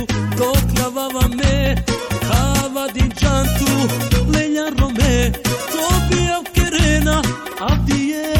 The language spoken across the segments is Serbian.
toccava me, cava di giantu, legna rome, topia querena, abdie.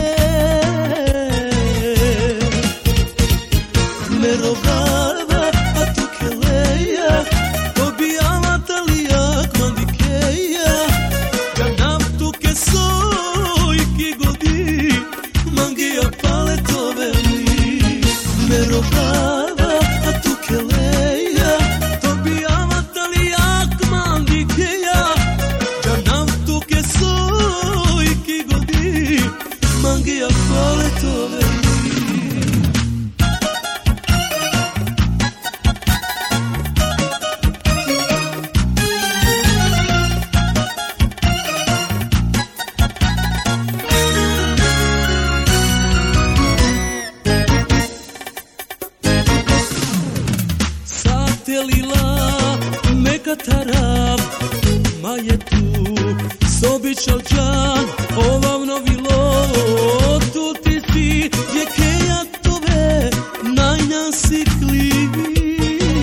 Me rogava a tu que leia, tobiava talia quandikeia, ganam tu que sou e que godi, manguia paleto veli. Me rogava a tu que leia, tobiava talia quandikeia, ganam tu que sou e que godi, manguia paleto veli. Lila meka tarab majetu sobičal džan ovam novilo tu ti si je keja tove najnasi klivi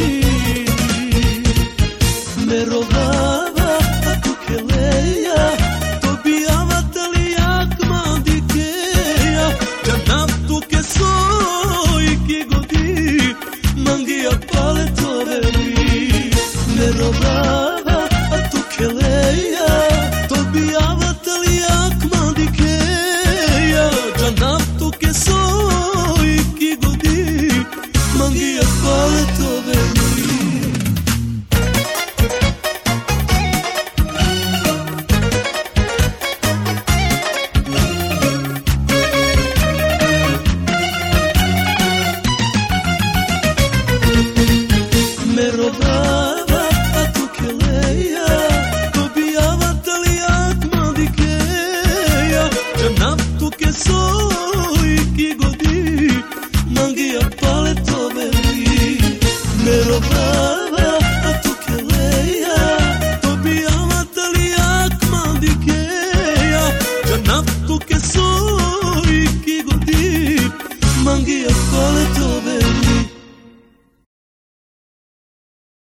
me rogava a tu keleja tobijava talijak mandikeja ganam tu ke soj ki godi mangia paleto me rogava a tu que leia, tobiava talijak mandikeja, ganam tu que soj ki godi, mangia paleto veli. Me rogava a tu que leia, tobiava talijak mandikeja, ganam tu que soj ki godi, mangia paleto veli. Me rogava a tu que leia, tobiava talijak mandikeja, ganam tu que soj ki godi, mangia paleto veli.